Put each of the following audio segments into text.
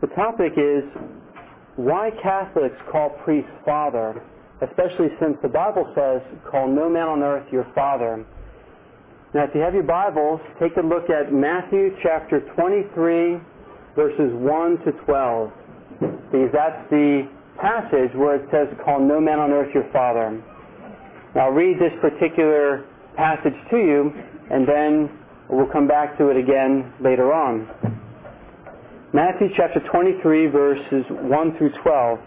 The topic is why Catholics call priests father, especially since the Bible says, call no man on earth your father. Now, if you have your Bibles, take a look at Matthew chapter 23, verses 1 to 12, because that's the passage where it says, call no man on earth your father. Now, I'll read this particular passage to you, and then we'll come back to it again later on. Matthew chapter 23, verses 1 through 12.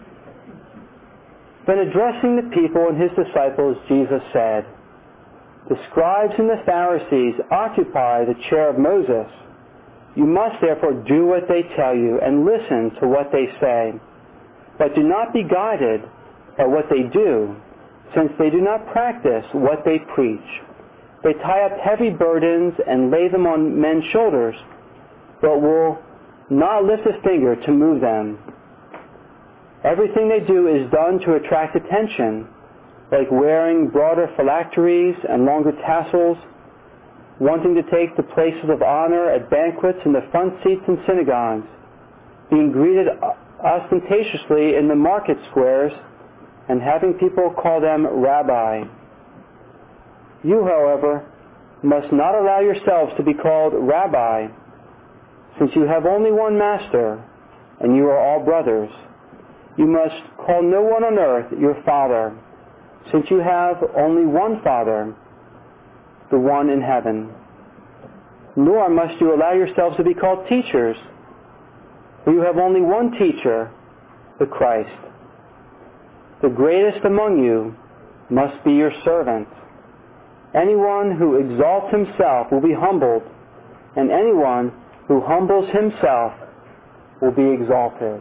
Then addressing the people and his disciples, Jesus said, the scribes and the Pharisees occupy the chair of Moses. You must therefore do what they tell you and listen to what they say. But do not be guided by what they do, since they do not practice what they preach. They tie up heavy burdens and lay them on men's shoulders, but will not lift a finger to move them. Everything they do is done to attract attention, like wearing broader phylacteries and longer tassels, wanting to take the places of honor at banquets and the front seats in synagogues, being greeted ostentatiously in the market squares, and having people call them rabbi. You, however, must not allow yourselves to be called rabbi, since you have only one master, and you are all brothers. You must call no one on earth your father, since you have only one Father, the one in heaven. Nor must you allow yourselves to be called teachers, for you have only one teacher, the Christ. The greatest among you must be your servant. Anyone who exalts himself will be humbled, and anyone who humbles himself will be exalted.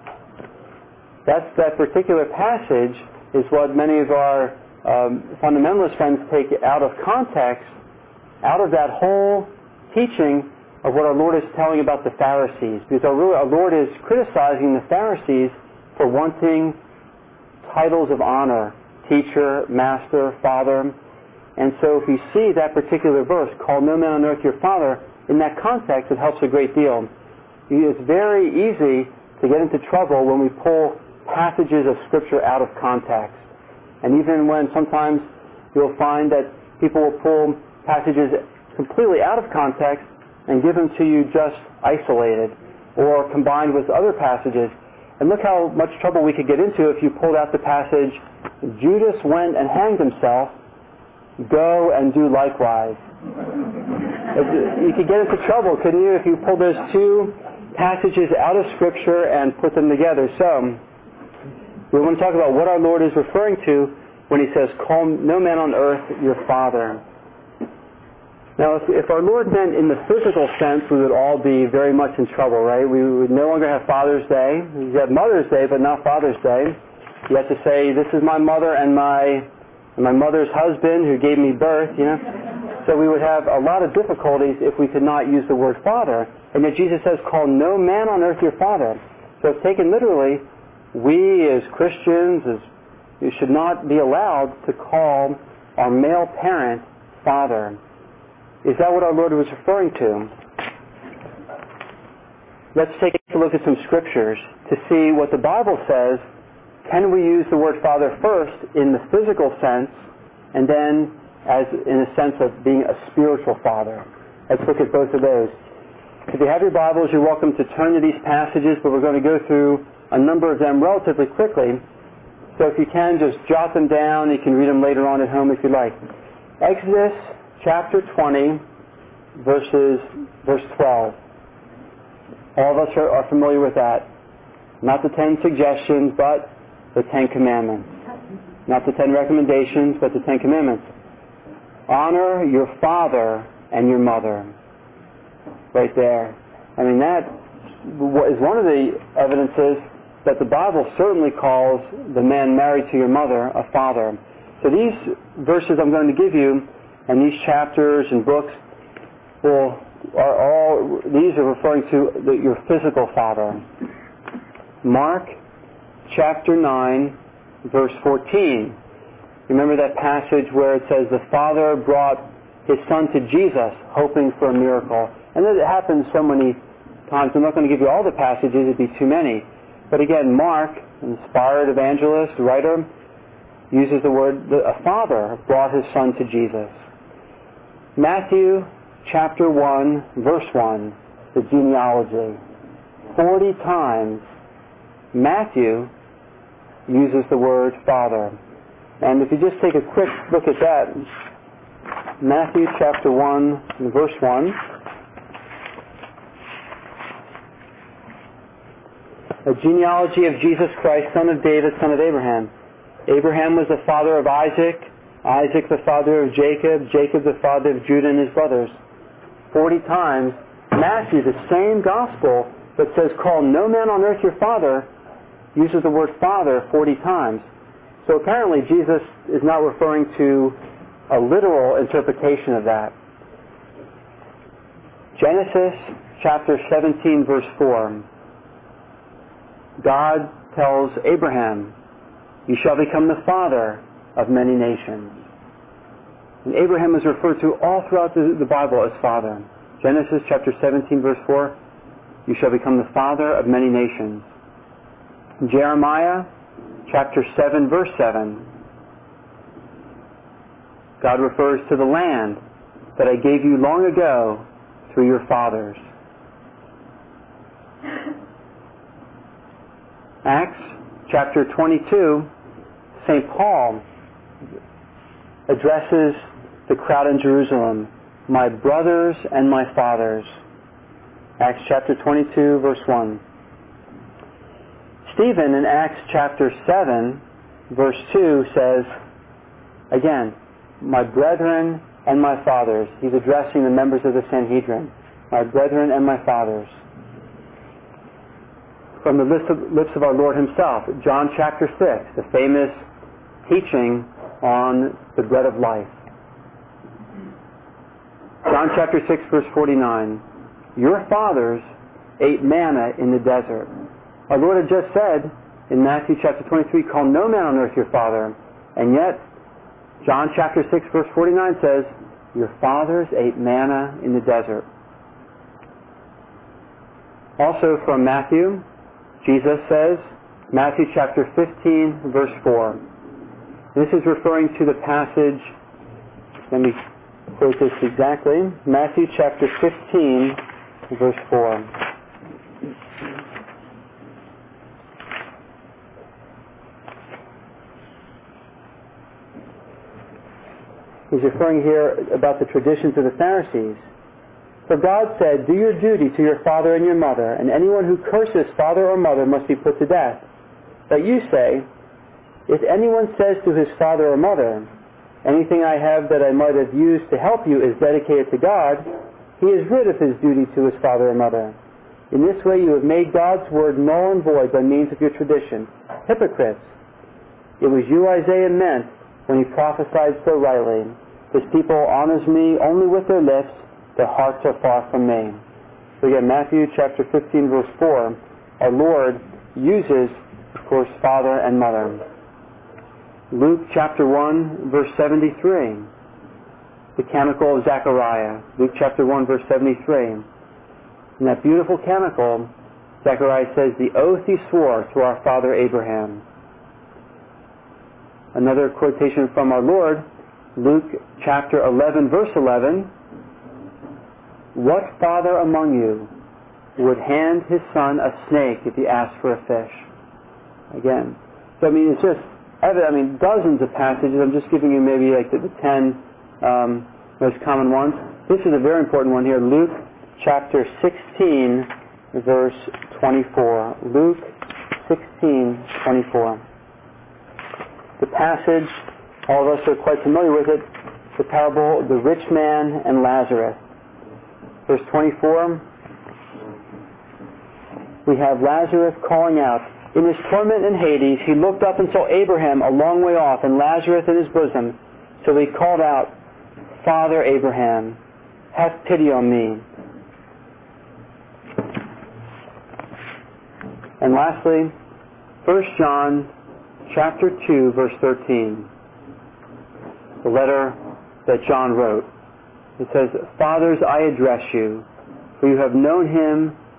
That particular passage is what many of our fundamentalist friends take out of context, out of that whole teaching of what our Lord is telling about the Pharisees. Because our Lord is criticizing the Pharisees for wanting titles of honor, teacher, master, father. And so if you see that particular verse, call no man on earth your father, in that context it helps a great deal. It's very easy to get into trouble when we pull passages of Scripture out of context. And even when sometimes you'll find that people will pull passages completely out of context and give them to you just isolated or combined with other passages. And look how much trouble we could get into if you pulled out the passage, Judas went and hanged himself, go and do likewise. You could get into trouble, couldn't you, if you pulled those two passages out of Scripture and put them together. So, we want to talk about what our Lord is referring to when He says, call no man on earth your father. Now, if our Lord meant in the physical sense, we would all be very much in trouble, right? We would no longer have Father's Day. You have Mother's Day, but not Father's Day. You have to say, this is my mother and my mother's husband who gave me birth, you know. So we would have a lot of difficulties if we could not use the word father. And yet Jesus says, call no man on earth your father. So if taken literally, we as Christians you should not be allowed to call our male parent father. Is that what our Lord was referring to? Let's take a look at some scriptures to see what the Bible says. Can we use the word father first in the physical sense and then as in a sense of being a spiritual father? Let's look at both of those. If you have your Bibles, you're welcome to turn to these passages, but we're going to go through a number of them relatively quickly. So if you can, just jot them down. You can read them later on at home if you like. Exodus chapter 20, verse 12. All of us are familiar with that. Not the 10 suggestions, but the 10 commandments. Not the 10 recommendations, but the 10 commandments. Honor your father and your mother. Right there. I mean, that is one of the evidences that the Bible certainly calls the man married to your mother a father. So these verses I'm going to give you, and these chapters and books, these are referring to your physical father. Mark chapter 9, verse 14. Remember that passage where it says the father brought his son to Jesus hoping for a miracle. And it happens so many times. I'm not going to give you all the passages, it'd be too many. But again, Mark, an inspired evangelist, writer, uses the word, a father brought his son to Jesus. Matthew chapter 1, verse 1, the genealogy. 40 times Matthew uses the word father. And if you just take a quick look at that, Matthew chapter 1, verse 1. A genealogy of Jesus Christ, son of David, son of Abraham. Abraham was the father of Isaac, Isaac the father of Jacob, Jacob the father of Judah and his brothers. 40 times, Matthew, the same gospel that says, call no man on earth your father, uses the word father 40 times. So apparently Jesus is not referring to a literal interpretation of that. Genesis chapter 17, verse 4. God tells Abraham, you shall become the father of many nations. And Abraham is referred to all throughout the Bible as father. Genesis chapter 17, verse 4, you shall become the father of many nations. Jeremiah chapter 7, verse 7, God refers to the land that I gave you long ago through your fathers. Acts chapter 22, St. Paul addresses the crowd in Jerusalem, my brothers and my fathers. Acts chapter 22, verse 1. Stephen in Acts chapter 7, verse 2 says, again, my brethren and my fathers. He's addressing the members of the Sanhedrin. My brethren and my fathers. From the lips of our Lord himself, John chapter 6, the famous teaching on the bread of life. John chapter 6, verse 49. Your fathers ate manna in the desert. Our Lord had just said in Matthew chapter 23, call no man on earth your father. And yet, John chapter 6, verse 49 says, your fathers ate manna in the desert. Also from Matthew, Jesus says, Matthew chapter 15, verse 4. This is referring to the passage, let me quote this exactly, Matthew chapter 15, verse 4. He's referring here about the traditions of the Pharisees. For God said, do your duty to your father and your mother, and anyone who curses father or mother must be put to death. But you say, if anyone says to his father or mother, anything I have that I might have used to help you is dedicated to God, he is rid of his duty to his father or mother. In this way you have made God's word null and void by means of your tradition. Hypocrites! It was you Isaiah meant when he prophesied so rightly, this people honors me only with their lips, their hearts are far from me. So again, Matthew chapter 15, verse 4, our Lord uses, of course, father and mother. Luke chapter 1, verse 73, the canticle of Zechariah. Luke chapter 1, verse 73. In that beautiful canticle, Zechariah says, the oath he swore to our father Abraham. Another quotation from our Lord, Luke chapter 11, verse 11. What father among you would hand his son a snake if he asked for a fish? Again. So it's just, dozens of passages. I'm just giving you maybe like the 10 most common ones. This is a very important one here. Luke chapter 16, verse 24. Luke 16, 24. The passage, all of us are quite familiar with it, the parable of the rich man and Lazarus. Verse 24, we have Lazarus calling out, in his torment in Hades, he looked up and saw Abraham a long way off and Lazarus in his bosom. So he called out, Father Abraham, have pity on me. And lastly, 1 John chapter 2, verse 13, the letter that John wrote. It says, Fathers, I address you, for you have known him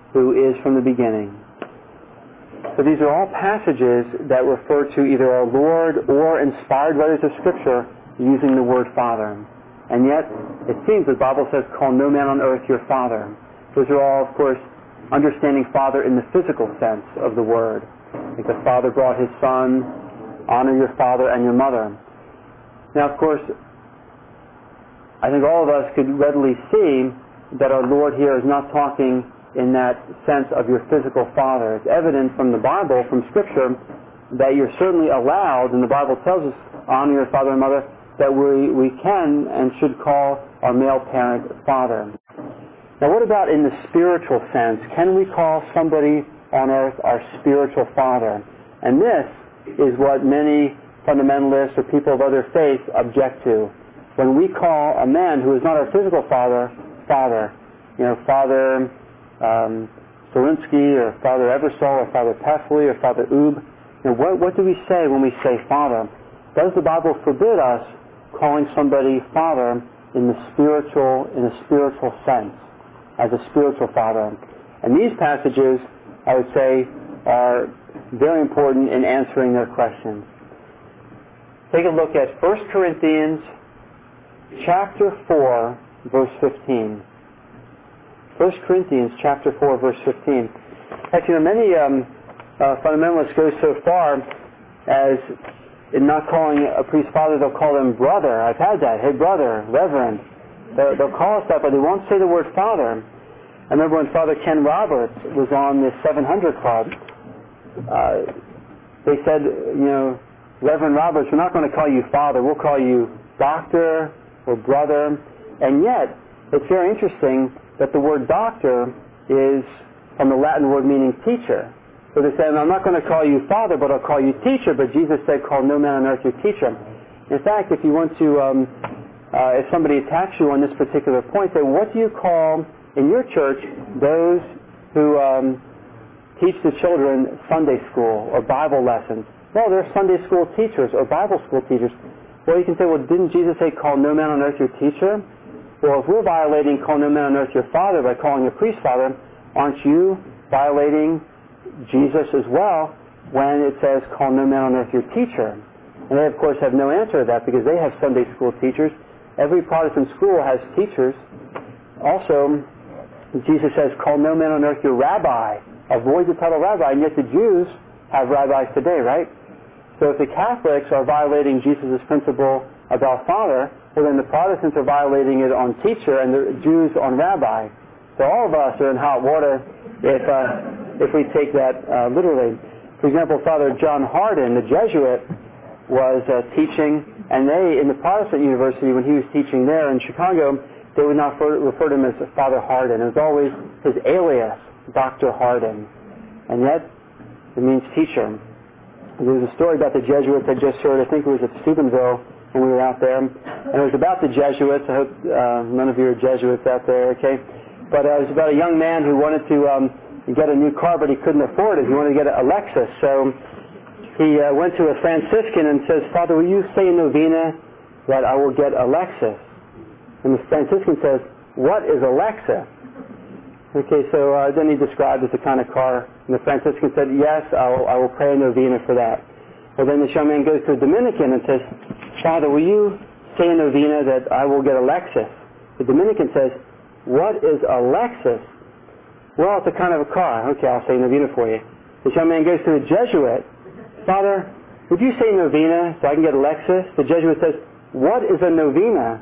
who is from the beginning. So these are all passages that refer to either our Lord or inspired writers of Scripture using the word Father. And yet, it seems the Bible says, call no man on earth your father. Those are all, of course, understanding Father in the physical sense of the word. Like the Father brought His Son, honor your father and your mother. Now, of course, I think all of us could readily see that our Lord here is not talking in that sense of your physical father. It's evident from the Bible, from Scripture, that you're certainly allowed, and the Bible tells us, honor your father and mother, that we can and should call our male parent father. Now what about in the spiritual sense? Can we call somebody on earth our spiritual father? And this is what many fundamentalists or people of other faiths object to. When we call a man who is not our physical father, Father, Father Zelinsky or Father Eversole or Father Peffley or Father Oob, what do we say when we say Father? Does the Bible forbid us calling somebody Father in a spiritual sense, as a spiritual father? And these passages, I would say, are very important in answering their questions. Take a look at 1 Corinthians chapter 4, verse 15. 1 Corinthians chapter 4, verse 15. Actually, many fundamentalists go so far as in not calling a priest father, they'll call him brother. I've had that. Hey, brother, reverend. They'll call us that, but they won't say the word father. I remember when Father Ken Roberts was on the 700 Club, they said, Reverend Roberts, we're not going to call you father. We'll call you doctor or brother. And yet, it's very interesting that the word doctor is from the Latin word meaning teacher. So they say, I'm not going to call you father, but I'll call you teacher. But Jesus said, call no man on earth your teacher. In fact, if you want to, if somebody attacks you on this particular point, say, what do you call in your church those who teach the children Sunday school or Bible lessons? Well, they're Sunday school teachers or Bible school teachers. Well, you can say, well, didn't Jesus say, call no man on earth your teacher? Well, if we're violating call no man on earth your father by calling a priest father, aren't you violating Jesus as well when it says call no man on earth your teacher? And they, of course, have no answer to that because they have Sunday school teachers. Every Protestant school has teachers. Also, Jesus says call no man on earth your rabbi. Avoid the title rabbi, and yet the Jews have rabbis today, right? So if the Catholics are violating Jesus' principle about father, well then the Protestants are violating it on teacher and the Jews on rabbi. So all of us are in hot water if we take that literally. For example, Father John Hardin, the Jesuit, was teaching, and they, in the Protestant university, when he was teaching there in Chicago, they would not refer to him as Father Hardin. It was always his alias, Dr. Hardin. And yet, it means teacher. There was a story about the Jesuits I just heard. I think it was at Steubenville when we were out there. And it was about the Jesuits. I hope none of you are Jesuits out there, okay? But it was about a young man who wanted to get a new car, but he couldn't afford it. He wanted to get a Lexus. So he went to a Franciscan and says, Father, will you say a novena that I will get a Lexus? And the Franciscan says, what is a Lexus? Okay, so then he described it, the kind of car. And the Franciscan said, yes, I will pray a novena for that. Well, then this young man goes to a Dominican and says, Father, will you say a novena that I will get a Lexus? The Dominican says, what is a Lexus? Well, it's a kind of a car. Okay, I'll say a novena for you. This young man goes to the Jesuit. Father, would you say novena so I can get a Lexus? The Jesuit says, what is a novena?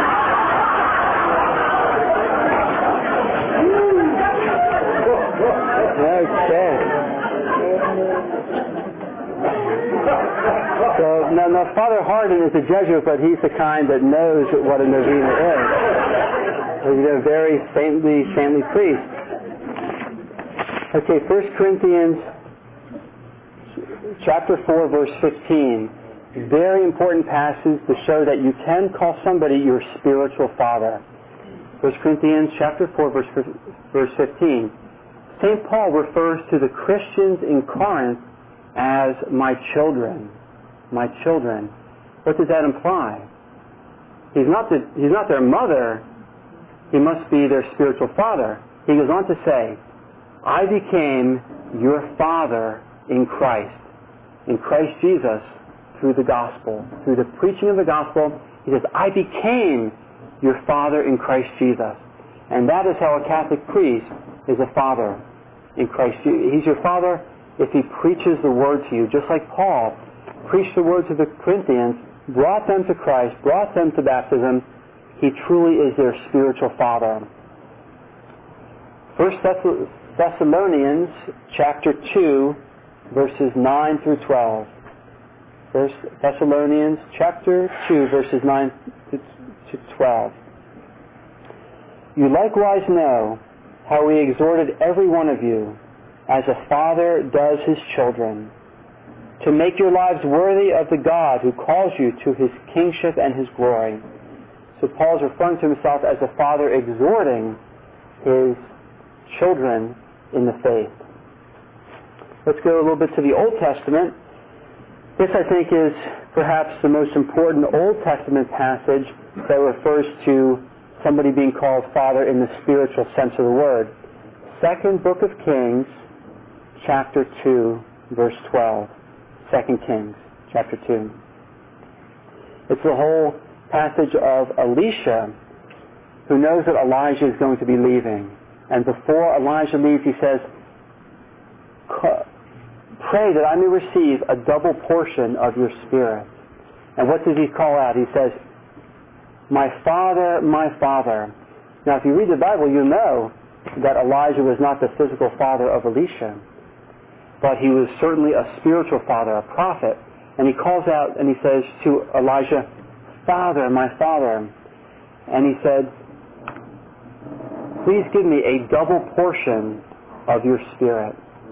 Okay. So now Father Hardin is a Jesuit, but he's the kind that knows what a novena is. He's a very saintly priest. Okay, 1 Corinthians chapter 4, verse 15. Very important passage to show that you can call somebody your spiritual father. 1 Corinthians chapter 4, verse 15. St. Paul refers to the Christians in Corinth as my children. My children. What does that imply? He's not their mother. He must be their spiritual father. He goes on to say, I became your father in Christ Jesus, through the gospel. Through the preaching of the gospel, he says, I became your father in Christ Jesus. And that is how a Catholic priest is a father in Christ Jesus. He's your father if he preaches the word to you, just like Paul preached the word to the Corinthians, brought them to Christ, brought them to baptism. He truly is their spiritual father. 1 Thessalonians chapter 2, verses 9 through 12. 1 Thessalonians chapter 2, verses 9 to 12. You likewise know how we exhorted every one of you, as a father does his children, to make your lives worthy of the God who calls you to his kingship and his glory. So Paul's referring to himself as a father exhorting his children in the faith. Let's go a little bit to the Old Testament. This, I think, is perhaps the most important Old Testament passage that refers to somebody being called father in the spiritual sense of the word. Second book of Kings, chapter 2, verse 12. 2 Kings, chapter 2. It's the whole passage of Elisha, who knows that Elijah is going to be leaving. And before Elijah leaves, he says, pray that I may receive a double portion of your spirit. And what does he call out? He says, my father, my father. Now, if you read the Bible, you know that Elijah was not the physical father of Elisha, but he was certainly a spiritual father, a prophet. And he calls out and he says to Elijah, Father, my father. And he said, please give me a double portion of your spirit.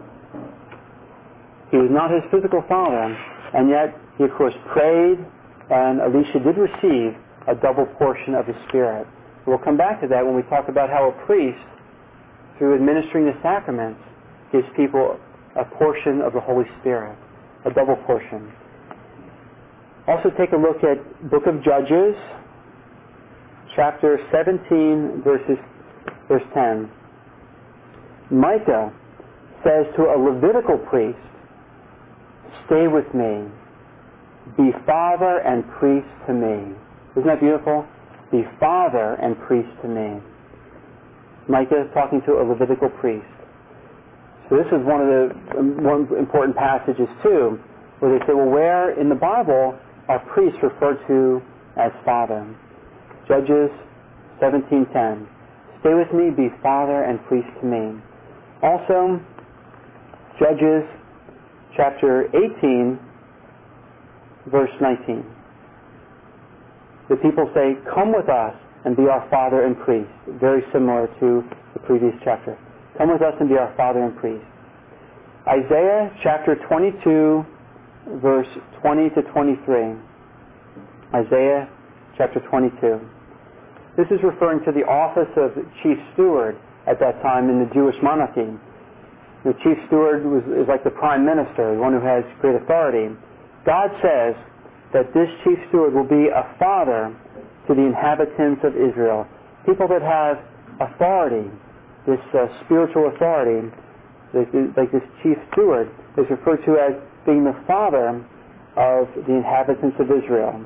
He was not his physical father, and yet he, of course, prayed, and Elisha did receive a double portion of his spirit. We'll come back to that when we talk about how a priest, through administering the sacraments, gives people a portion of the Holy Spirit, a double portion. Also take a look at Book of Judges, chapter 17, verse 10. Micah says to a Levitical priest, stay with me, be father and priest to me. Isn't that beautiful? Be father and priest to me. Micah is talking to a Levitical priest. So this is one of the important passages too, where they say, well, where in the Bible are priests referred to as father? Judges 17:10. Stay with me, be father and priest to me. Also, Judges chapter 18, verse 19. The people say, come with us and be our father and priest. Very similar to the previous chapter. Come with us and be our father and priest. Isaiah chapter 22, verse 20 to 23. Isaiah chapter 22. This is referring to the office of chief steward at that time in the Jewish monarchy. The chief steward is like the prime minister, the one who has great authority. God says that this chief steward will be a father to the inhabitants of Israel. People that have authority, this spiritual authority, like this chief steward, is referred to as being the father of the inhabitants of Israel.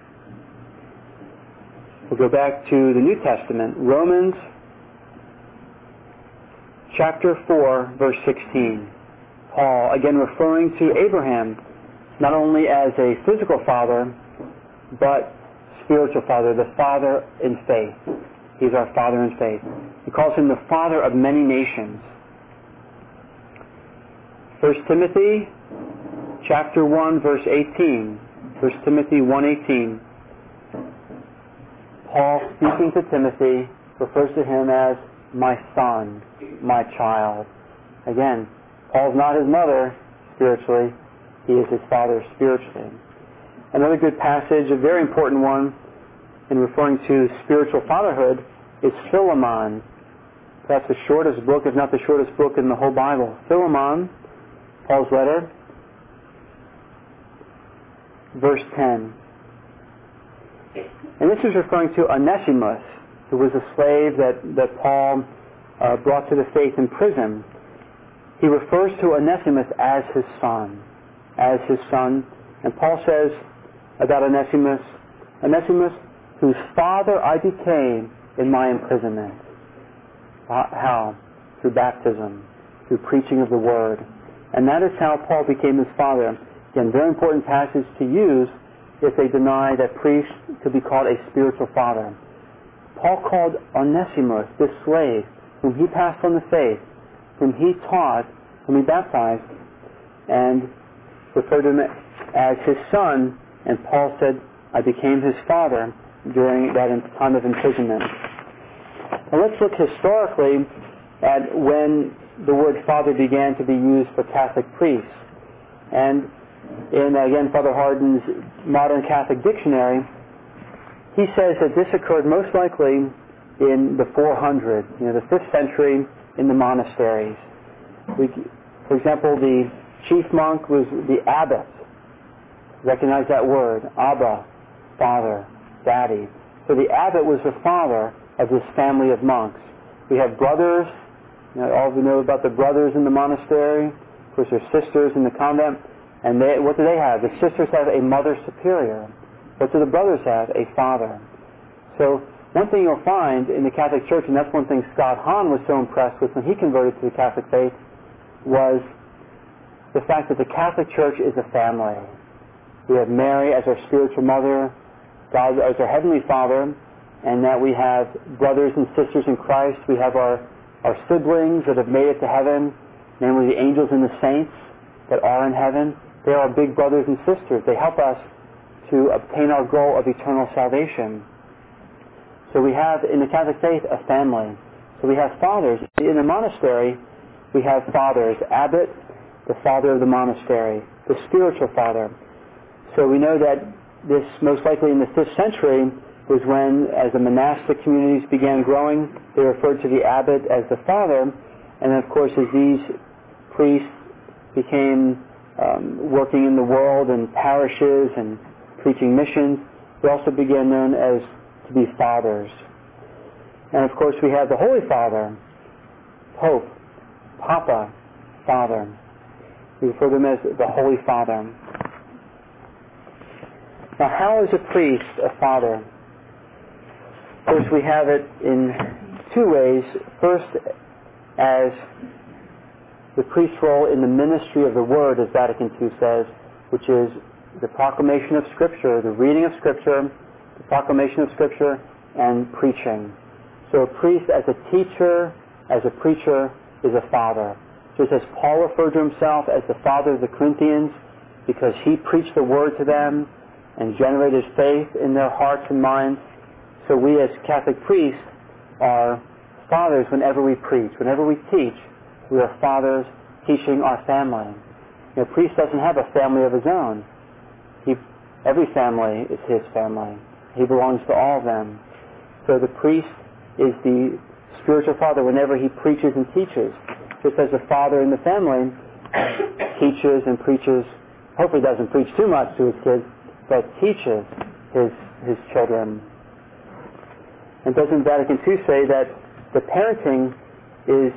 We'll go back to the New Testament, Romans chapter 4, verse 16. Paul, again referring to Abraham, not only as a physical father, but spiritual father, the father in faith. He's our father in faith. He calls him the father of many nations. 1 Timothy chapter 1, verse 18. 1 Timothy 1:18. Paul, speaking to Timothy, refers to him as my son, my child. Again, Paul's not his mother spiritually. He is his father spiritually. Another good passage, a very important one, in referring to spiritual fatherhood, is Philemon. Perhaps the shortest book, if not the shortest book in the whole Bible. Philemon, Paul's letter, verse 10. And this is referring to Onesimus, who was a slave that Paul brought to the faith in prison. he refers to Onesimus as his son. As his son. And Paul says about Onesimus, Onesimus, whose father I became in my imprisonment. How? Through baptism, through preaching of the Word. And that is how Paul became his father. Again, very important passage to use if they deny that priests could be called a spiritual father. Paul called Onesimus, this slave, whom he passed on the faith, whom he taught, whom he baptized, and referred to him as his son, and Paul said, I became his father during that time of imprisonment. Now let's look historically at when the word father began to be used for Catholic priests. And in, again, Father Hardin's Modern Catholic Dictionary, he says that this occurred most likely in the 400s, the 5th century in the monasteries. For example, the chief monk was the abbot. Recognize that word, Abba, father, daddy. So the abbot was the father of this family of monks. We have brothers. All of you know about the brothers in the monastery. Of course, there's sisters in the convent. And what do they have? The sisters have a mother superior. What do the brothers have? A father. So one thing you'll find in the Catholic Church, and that's one thing Scott Hahn was so impressed with when he converted to the Catholic faith, was the fact that the Catholic Church is a family. We have Mary as our spiritual mother, God as our heavenly Father, and that we have brothers and sisters in Christ. We have our siblings that have made it to heaven, namely the angels and the saints that are in heaven. They are our big brothers and sisters. They help us to obtain our goal of eternal salvation. So we have in the Catholic faith a family. So we have fathers. In the monastery, we have fathers. Abbot, the father of the monastery, the spiritual father. So we know that this, most likely in the 5th century, was when, as the monastic communities began growing, they referred to the abbot as the father. And then, of course, as these priests became working in the world and parishes and preaching missions, they also began known as to be fathers. And, of course, we have the Holy Father, Pope, Papa, Father. We refer to him as the Holy Father. Now, how is a priest a father? First, we have it in two ways. First, as the priest's role in the ministry of the Word, as Vatican II says, which is the proclamation of Scripture, the reading of Scripture, the proclamation of Scripture, and preaching. So a priest as a teacher, as a preacher, is a father. Just as Paul referred to himself as the father of the Corinthians because he preached the Word to them and generated faith in their hearts and minds, so we as Catholic priests are fathers whenever we preach. Whenever we teach, we are fathers teaching our family. A priest doesn't have a family of his own. Every family is his family. He belongs to all of them. So the priest is the spiritual father whenever he preaches and teaches. Just as a father in the family teaches and preaches, hopefully doesn't preach too much to his kids, but teaches his children. And doesn't Vatican II say that the parenting is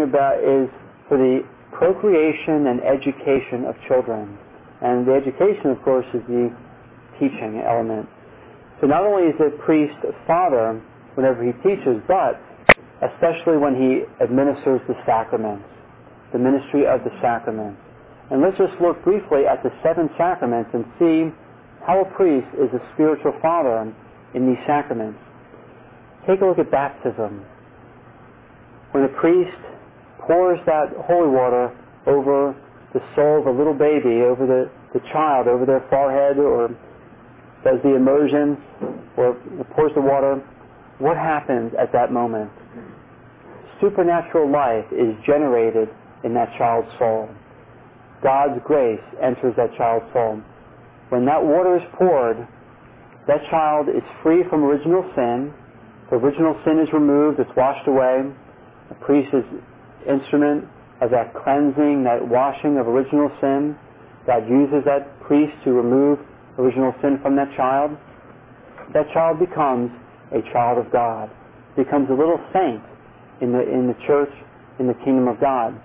for the procreation and education of children? And the education, of course, is the teaching element. So not only is the priest a father whenever he teaches, but especially when he administers the sacraments, the ministry of the sacraments. And let's just look briefly at the 7 sacraments and see how a priest is a spiritual father in these sacraments. Take a look at baptism. When a priest pours that holy water over the soul of a little baby, over the child, over their forehead, or does the immersion, or pours the water, what happens at that moment? Supernatural life is generated in that child's soul. God's grace enters that child's soul. When that water is poured, that child is free from original sin. The original sin is removed, it's washed away. The priest is instrument of that cleansing, that washing of original sin. God uses that priest to remove original sin from that child. That child becomes a child of God, becomes a little saint in the church, in the kingdom of God.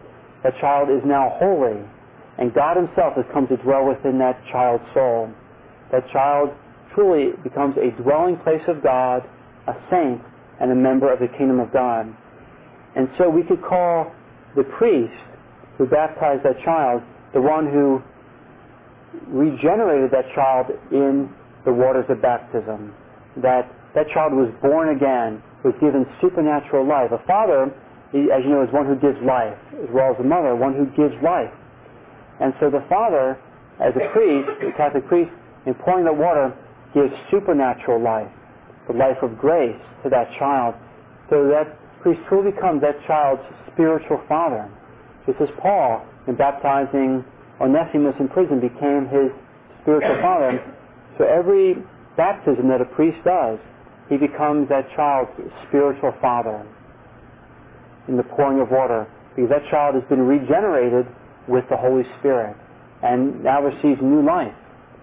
that child is now holy, and God himself has come to dwell within that child's soul. That child truly becomes a dwelling place of God, a saint, and a member of the kingdom of God. And so we could call the priest who baptized that child the one who regenerated that child in the waters of baptism. That child was born again, was given supernatural life. A father, as you know, is one who gives life, as well as a mother, one who gives life. And so the father, as a priest, a Catholic priest, in pouring the water, gives supernatural life, the life of grace to that child. So that priest truly becomes that child's spiritual father. Just as Paul, in baptizing Onesimus in prison, became his spiritual father. So every baptism that a priest does, he becomes that child's spiritual father in the pouring of water, because that child has been regenerated with the Holy Spirit and now receives new life.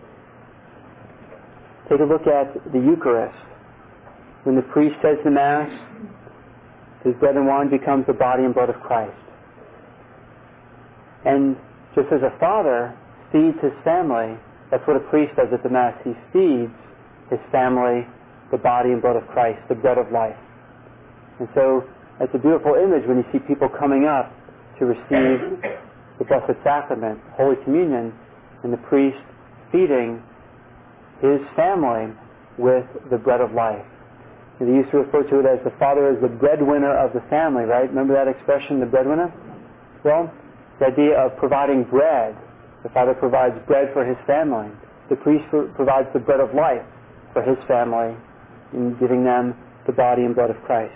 Take a look at the Eucharist. When the priest says the Mass, his bread and wine becomes the body and blood of Christ. And just as a father feeds his family, that's what a priest does at the Mass. He feeds his family the body and blood of Christ, the bread of life. And so it's a beautiful image when you see people coming up to receive the Blessed Sacrament, Holy Communion, and the priest feeding his family with the bread of life. And they used to refer to it as the father as the breadwinner of the family, right? Remember that expression, the breadwinner? Well, the idea of providing bread. The father provides bread for his family. The priest provides the bread of life for his family in giving them the body and blood of Christ.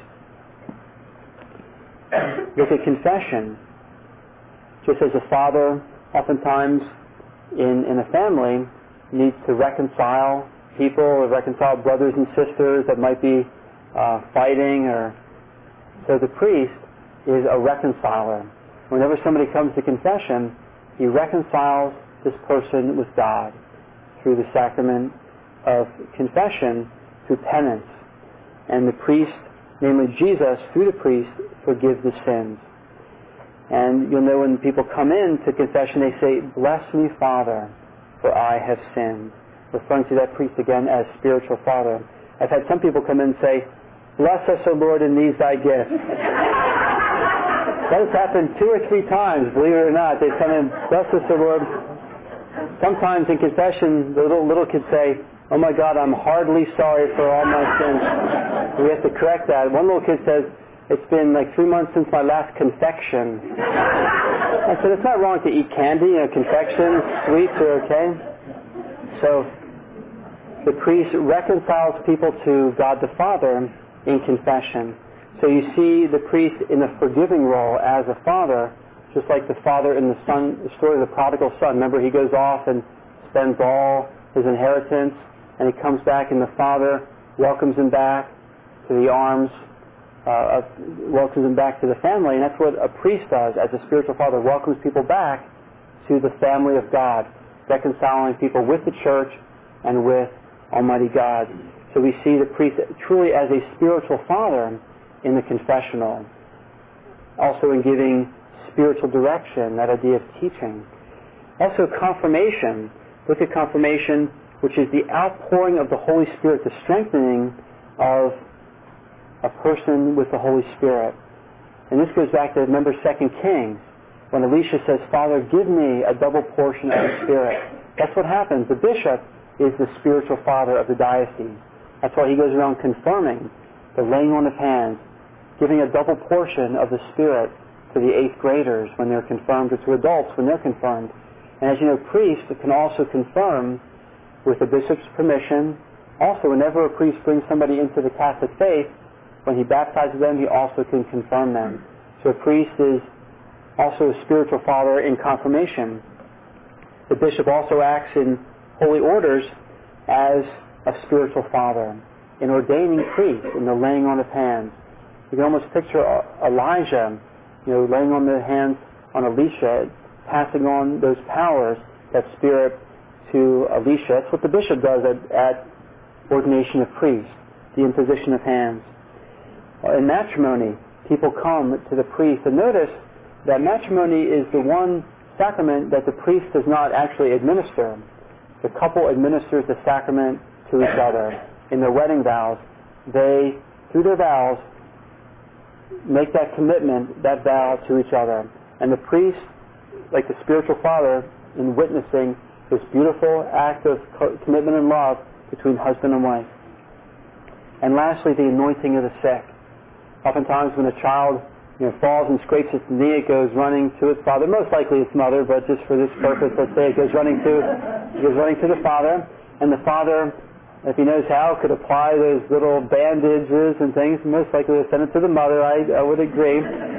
Look at confession. Just as a father, oftentimes in a family, needs to reconcile people or reconcile brothers and sisters that might be fighting, or so the priest is a reconciler. Whenever somebody comes to confession, he reconciles this person with God through the sacrament of confession, through penance. And the priest, namely Jesus, through the priest, forgives the sins. And you'll know when people come in to confession, they say, "Bless me, Father, for I have sinned," referring to that priest again as spiritual father. I've had some people come in and say, "Bless us, O Lord, in these thy gifts." That has happened 2 or 3 times, believe it or not. They come in, "Bless us, O Lord." Sometimes in confession, the little kids say, "Oh my God, I'm hardly sorry for all my sins." We have to correct that. One little kid says, "It's been like 3 months since my last confection." I said, "It's not wrong to eat candy, confections, sweets are okay." So the priest reconciles people to God the Father in confession. So you see the priest in a forgiving role as a father, just like the father in the story of the prodigal son. Remember, he goes off and spends all his inheritance, and he comes back, and the father welcomes him back to the arms, welcomes him back to the family. And that's what a priest does as a spiritual father, welcomes people back to the family of God, reconciling people with the church and with Almighty God. So we see the priest truly as a spiritual father in the confessional. Also in giving spiritual direction, that idea of teaching. Also confirmation. Look at confirmation, which is the outpouring of the Holy Spirit, the strengthening of a person with the Holy Spirit. And this goes back to, remember, 2 Kings, when Elisha says, "Father, give me a double portion of the Spirit." That's what happens. The bishop is the spiritual father of the diocese. That's why he goes around confirming the laying on of hands, giving a double portion of the Spirit to the 8th graders when they're confirmed, or to adults when they're confirmed. And as you know, priests can also confirm with the bishop's permission. Also, whenever a priest brings somebody into the Catholic faith, when he baptizes them, he also can confirm them. So a priest is also a spiritual father in confirmation. The bishop also acts in holy orders as a spiritual father in ordaining priests, in the laying on of hands. You can almost picture Elijah, laying on the hands on Elisha, passing on those powers, that spirit, to Elisha. That's what the bishop does at ordination of priests, the imposition of hands. In matrimony, people come to the priest, and notice that matrimony is the one sacrament that the priest does not actually administer. The couple administers the sacrament to each other. In their wedding vows, they, through their vows, make that commitment, that vow to each other. And the priest, like the spiritual father, in witnessing this beautiful act of commitment and love between husband and wife. And lastly, the anointing of the sick. Oftentimes when a child falls and scrapes its knee, it goes running to its father. Most likely its mother, but just for this purpose, let's say it goes running to the father. And the father, if he knows how, could apply those little bandages and things. Most likely would send it to the mother, I would agree.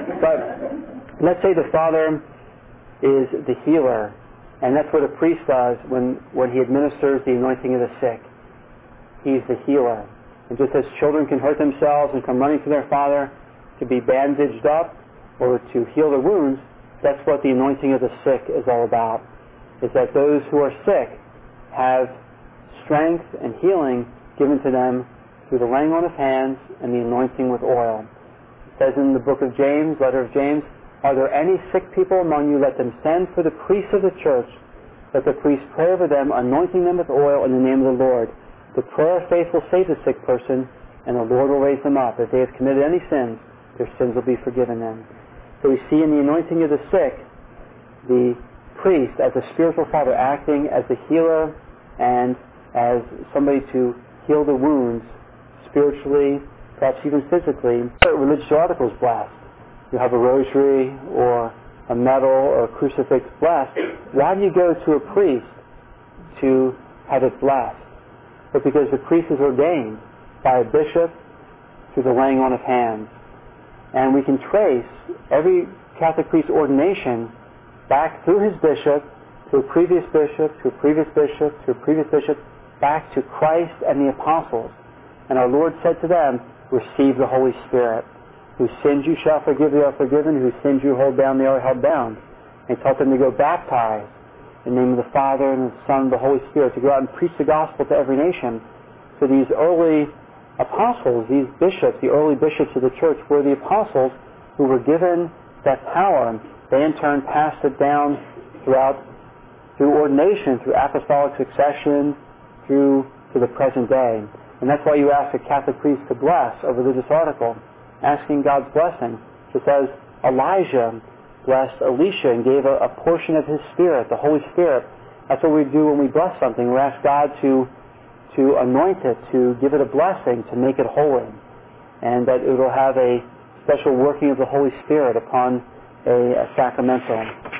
But let's say the father is the healer, and that's what a priest does when he administers the anointing of the sick. He's the healer. And just as children can hurt themselves and come running to their father to be bandaged up or to heal their wounds, that's what the anointing of the sick is all about. Is that those who are sick have strength and healing given to them through the laying on of hands and the anointing with oil. It says in the book of James, letter of James, "Are there any sick people among you? Let them send for the priests of the church. Let the priest pray over them, anointing them with oil in the name of the Lord. The prayer of faith will save the sick person, and the Lord will raise them up. If they have committed any sins, their sins will be forgiven them." So we see in the anointing of the sick, the priest as a spiritual father acting as the healer and as somebody to heal the wounds spiritually, perhaps even physically. Religious articles blessed. You have a rosary or a medal or a crucifix blessed. Why do you go to a priest to have it blessed? But because the priest is ordained by a bishop through the laying on of hands. And we can trace every Catholic priest's ordination back through his bishop, to a previous bishop, to a previous bishop, to a previous bishop, back to Christ and the apostles. And our Lord said to them, "Receive the Holy Spirit. Whose sins you shall forgive, they are forgiven. Whose sins you hold down, they are held down." And he taught them to go baptize in the name of the Father and the Son and the Holy Spirit, to go out and preach the gospel to every nation. So these early apostles, these bishops, the early bishops of the church, were the apostles who were given that power. They in turn passed it down through ordination, through apostolic succession, through to the present day. And that's why you ask a Catholic priest to bless a religious article, asking God's blessing. Just as Elijah blessed Elisha and gave a portion of his Spirit, the Holy Spirit. That's what we do when we bless something. We ask God to anoint it, to give it a blessing, to make it holy, and that it will have a special working of the Holy Spirit upon a sacramental.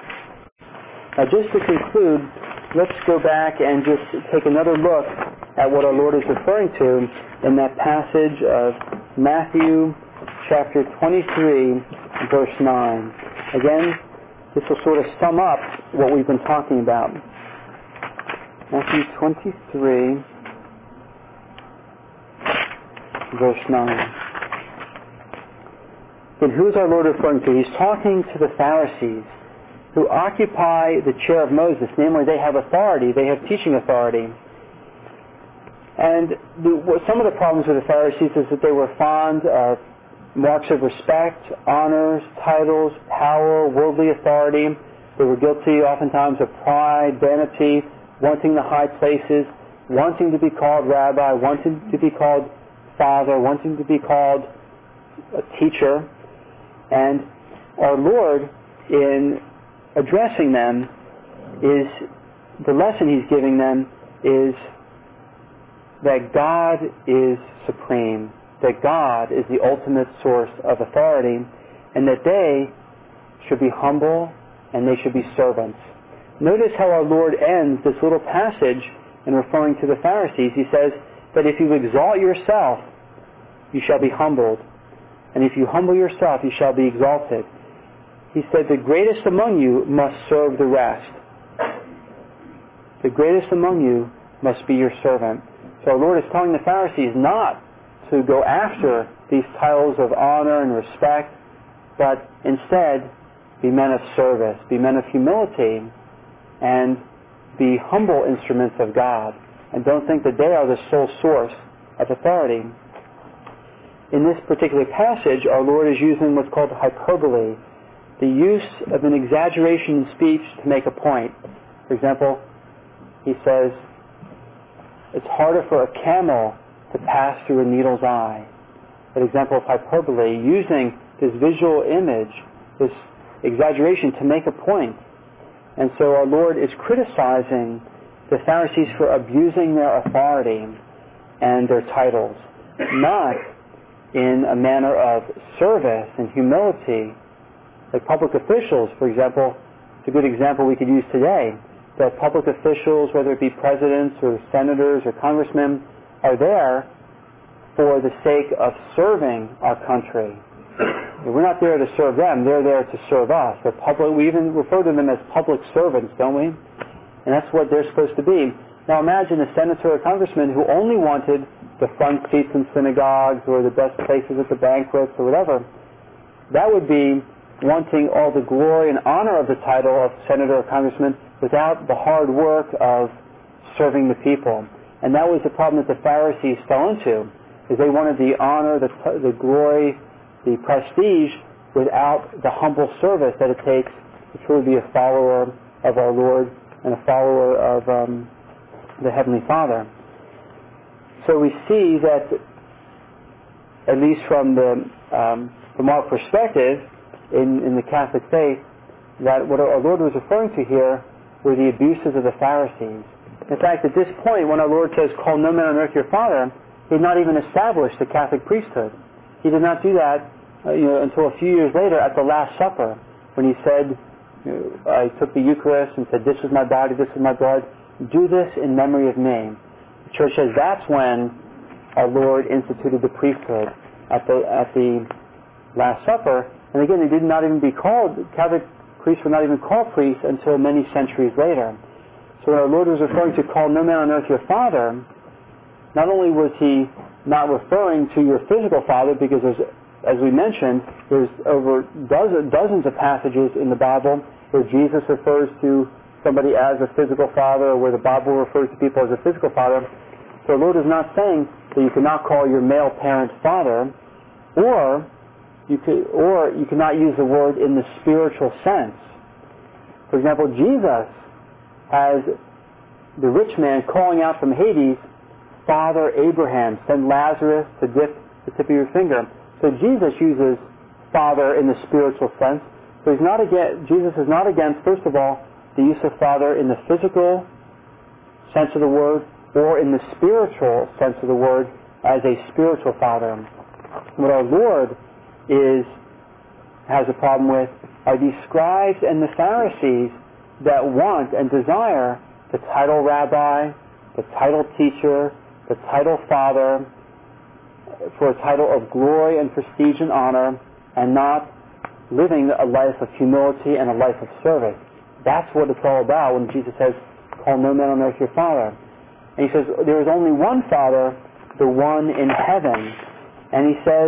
Now, just to conclude, let's go back and just take another look at what our Lord is referring to in that passage of Matthew chapter 23, verse 9. Again, this will sort of sum up what we've been talking about. Matthew 23, verse 9. And who is our Lord referring to? He's talking to the Pharisees who occupy the chair of Moses. Namely, they have authority. They have teaching authority. And some of the problems with the Pharisees is that they were fond of marks of respect, honors, titles, power, worldly authority. They were guilty oftentimes of pride, vanity, wanting the high places, wanting to be called rabbi, wanting to be called father, wanting to be called a teacher. And our Lord, in addressing them, the lesson He's giving them is that God is supreme, that God is the ultimate source of authority, and that they should be humble and they should be servants. Notice how our Lord ends this little passage in referring to the Pharisees. He says that if you exalt yourself, you shall be humbled, and if you humble yourself, you shall be exalted. He said the greatest among you must serve the rest. The greatest among you must be your servant. So our Lord is telling the Pharisees not to go after these titles of honor and respect, but instead be men of service, be men of humility, and be humble instruments of God. And don't think that they are the sole source of authority. In this particular passage, our Lord is using what's called hyperbole. the use of an exaggeration in speech to make a point. For example, he says, it's harder for a camel to pass through a needle's eye. An example of hyperbole, using this visual image, this exaggeration to make a point. And so our Lord is criticizing the Pharisees for abusing their authority and their titles, not in a manner of service and humility, like public officials, for example. It's a good example we could use today, that public officials, whether it be presidents or senators or congressmen, are there for the sake of serving our country. We're not there to serve them, they're there to serve us. We even refer to them as public servants, don't we? And that's what they're supposed to be. Now imagine a senator or congressman who only wanted the front seats in synagogues or the best places at the banquets or whatever. That would be wanting all the glory and honor of the title of senator or congressman without the hard work of serving the people. And that was the problem that the Pharisees fell into, is they wanted the honor, the glory, the prestige without the humble service that it takes to truly be a follower of our Lord and a follower of the Heavenly Father. So we see that, at least from our perspective in the Catholic faith, that what our Lord was referring to here were the abuses of the Pharisees. In fact, at this point, when our Lord says, "Call no man on earth your father," he had not even established the Catholic priesthood. He did not do that until a few years later at the Last Supper, when he said, I took the Eucharist and said, "This is my body, this is my blood. Do this in memory of me." The Church says that's when our Lord instituted the priesthood at the Last Supper. And again, they did not even be called, Catholic priests were not even called priests until many centuries later. So when our Lord was referring to "call no man on earth your father," not only was he not referring to your physical father, because as we mentioned, there's over dozens of passages in the Bible where Jesus refers to somebody as a physical father, or where the Bible refers to people as a physical father. So the Lord is not saying that you cannot call your male parent father, or you cannot use the word in the spiritual sense. For example, Jesus has the rich man calling out from Hades, "Father Abraham, send Lazarus to dip the tip of your finger." So Jesus uses father in the spiritual sense. So Jesus is not against, first of all, the use of father in the physical sense of the word, or in the spiritual sense of the word as a spiritual father. What our Lord has a problem with are these scribes and the Pharisees that want and desire the title rabbi, the title teacher, the title father, for a title of glory and prestige and honor, and not living a life of humility and a life of service. That's what it's all about when Jesus says, "Call no man on earth your father." And he says, there is only one Father, the one in heaven. And he says,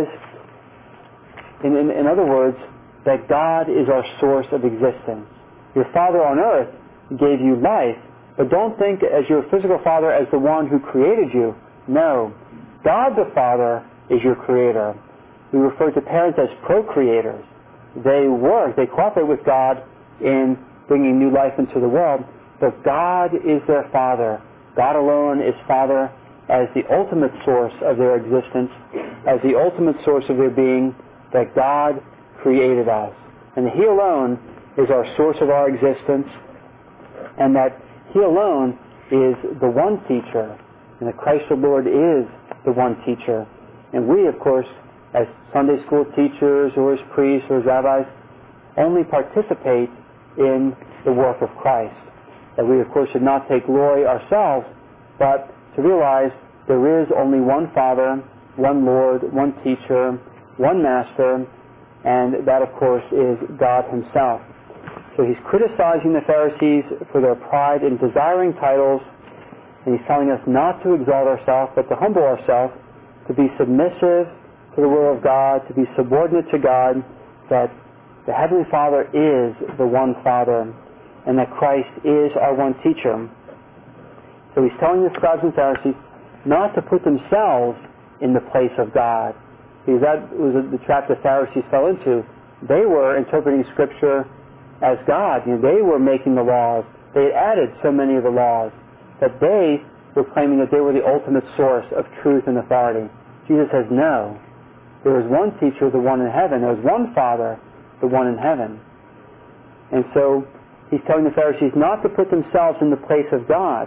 in other words, that God is our source of existence. Your Father on earth gave you life, but don't think as your physical father as the one who created you. No. God the Father is your creator. We refer to parents as procreators. They cooperate with God in bringing new life into the world, but God is their Father. God alone is Father as the ultimate source of their existence, as the ultimate source of their being, that God created us. And He alone is our source of our existence, and that He alone is the one teacher, and that Christ the Lord is the one teacher. And we, of course, as Sunday school teachers or as priests or as rabbis, only participate in the work of Christ. That we, of course, should not take glory ourselves, but to realize there is only one Father, one Lord, one teacher, one Master, and that, of course, is God Himself. So He's criticizing the Pharisees for their pride in desiring titles, and He's telling us not to exalt ourselves, but to humble ourselves, to be submissive to the will of God, to be subordinate to God, that the Heavenly Father is the one Father, and that Christ is our one teacher. So He's telling the scribes and Pharisees not to put themselves in the place of God, because that was the trap the Pharisees fell into. they were interpreting Scripture as God. They were making the laws. They had added so many of the laws that they were claiming that they were the ultimate source of truth and authority. Jesus says, no. There is one teacher, the one in heaven. There is one Father, the one in heaven. And so he's telling the Pharisees not to put themselves in the place of God,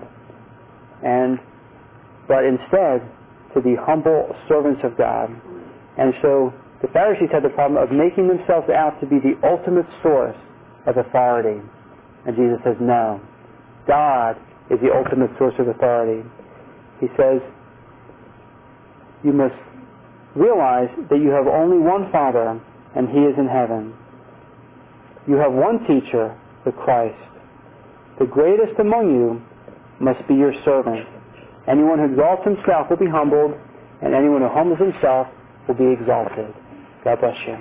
but instead to be humble servants of God. And so the Pharisees had the problem of making themselves out to be the ultimate source of authority. And Jesus says, no. God is the ultimate source of authority. He says, you must realize that you have only one Father, and He is in heaven. You have one teacher, the Christ. The greatest among you must be your servant. Anyone who exalts himself will be humbled, and anyone who humbles himself will be exalted. God bless you.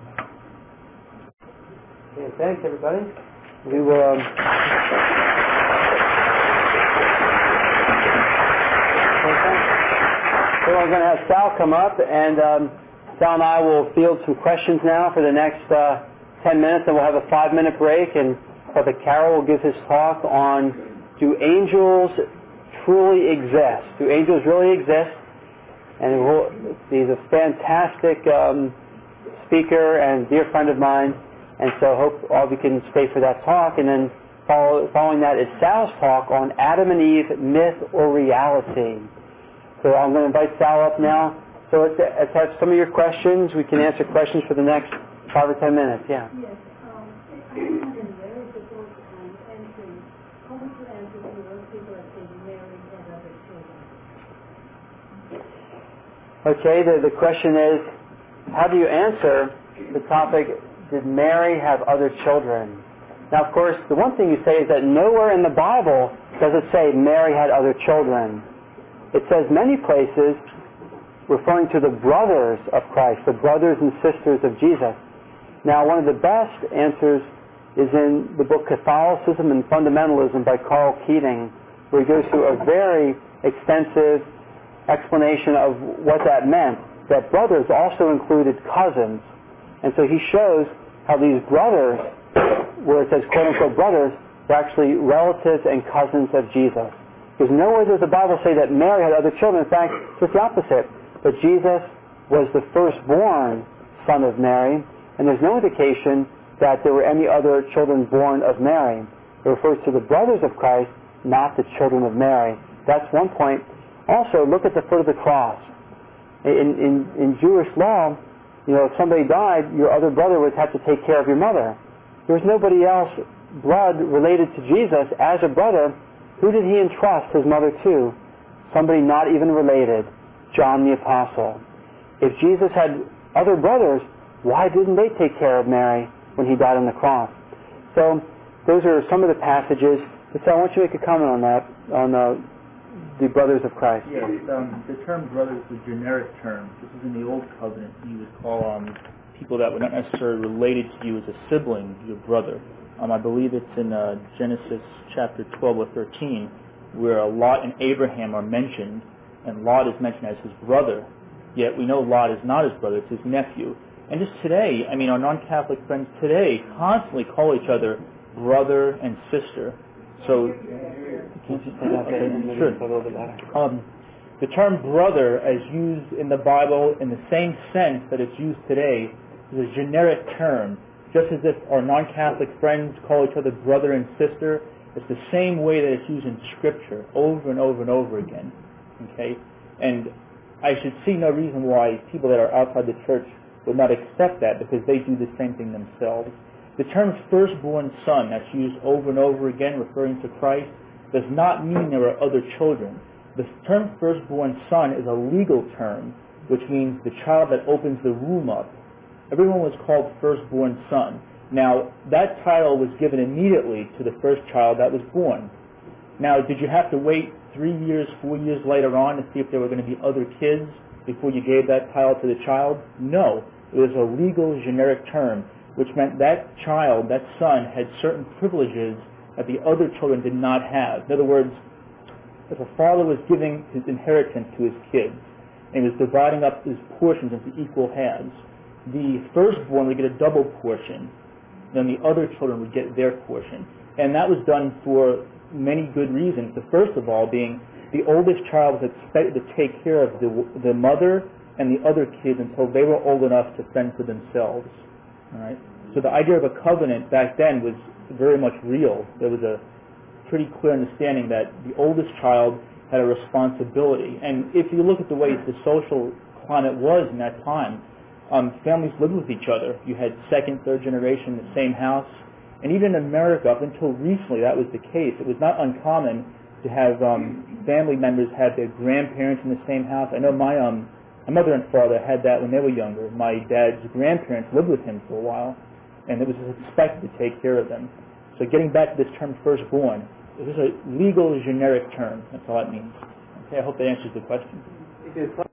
Okay, thanks, everybody. We will... So we're going to have Sal come up, and Sal and I will field some questions now for the next 10 minutes, and we'll have a 5-minute break, and Brother Carroll will give his talk on, do angels truly exist? Do angels really exist? And he's a fantastic speaker and dear friend of mine, and so I hope all of you can stay for that talk. And then following that is Sal's talk on Adam and Eve, myth or reality. So I'm going to invite Sal up now. So let's have some of your questions. We can answer questions for the next 5 or 10 minutes. Yeah. Yes. I am very difficult answering. How would you answer to those people that say Mary had other children? Okay, the question is, how do you answer the topic, did Mary have other children? Now, of course, the one thing you say is that nowhere in the Bible does it say Mary had other children. It says many places referring to the brothers of Christ, the brothers and sisters of Jesus. Now, one of the best answers is in the book Catholicism and Fundamentalism by Carl Keating, where he goes through a very extensive explanation of what that meant, that brothers also included cousins. And so he shows how these brothers, where it says quote-unquote brothers, were actually relatives and cousins of Jesus. Because nowhere does the Bible say that Mary had other children. In fact, it's the opposite. But Jesus was the firstborn son of Mary, and there's no indication that there were any other children born of Mary. It refers to the brothers of Christ, not the children of Mary. That's one point. Also, look at the foot of the cross. In Jewish law, if somebody died, your other brother would have to take care of your mother. There was nobody else blood related to Jesus as a brother. Who did he entrust his mother to? Somebody not even related, John the Apostle. If Jesus had other brothers, why didn't they take care of Mary when he died on the cross? So those are some of the passages. So I want you to make a comment on that, on the brothers of Christ. Yes, the term brother is a generic term. This is in the Old Covenant. You would call people that were not necessarily related to you as a sibling, your brother. I believe it's in Genesis chapter 12 or 13, where Lot and Abraham are mentioned, and Lot is mentioned as his brother, yet we know Lot is not his brother, it's his nephew. And just today, our non-Catholic friends today constantly call each other brother and sister. So, sure. The term brother, as used in the Bible in the same sense that it's used today, is a generic term. Just as if our non-Catholic friends call each other brother and sister, it's the same way that it's used in Scripture over and over and over again. Okay? And I should see no reason why people that are outside the church would not accept that, because they do the same thing themselves. The term firstborn son that's used over and over again referring to Christ does not mean there are other children. The term firstborn son is a legal term, which means the child that opens the womb up. Everyone was called firstborn son. Now, that title was given immediately to the first child that was born. Now, did you have to wait 3 years, 4 years later on to see if there were going to be other kids before you gave that title to the child? No. It was a legal, generic term, which meant that child, that son, had certain privileges that the other children did not have. In other words, if a father was giving his inheritance to his kids, and he was dividing up his portions into equal halves, the firstborn would get a double portion, then the other children would get their portion. And that was done for many good reasons. The first of all being the oldest child was expected to take care of the mother and the other kids until they were old enough to fend for themselves. All right? So the idea of a covenant back then was very much real. There was a pretty clear understanding that the oldest child had a responsibility. And if you look at the way the social climate was in that time, families lived with each other. You had second, third generation in the same house. And even in America, up until recently, that was the case. It was not uncommon to have family members have their grandparents in the same house. I know my mother and father had that when they were younger. My dad's grandparents lived with him for a while, and it was expected to take care of them. So getting back to this term firstborn, this is a legal generic term. That's all it means. Okay, I hope that answers the question.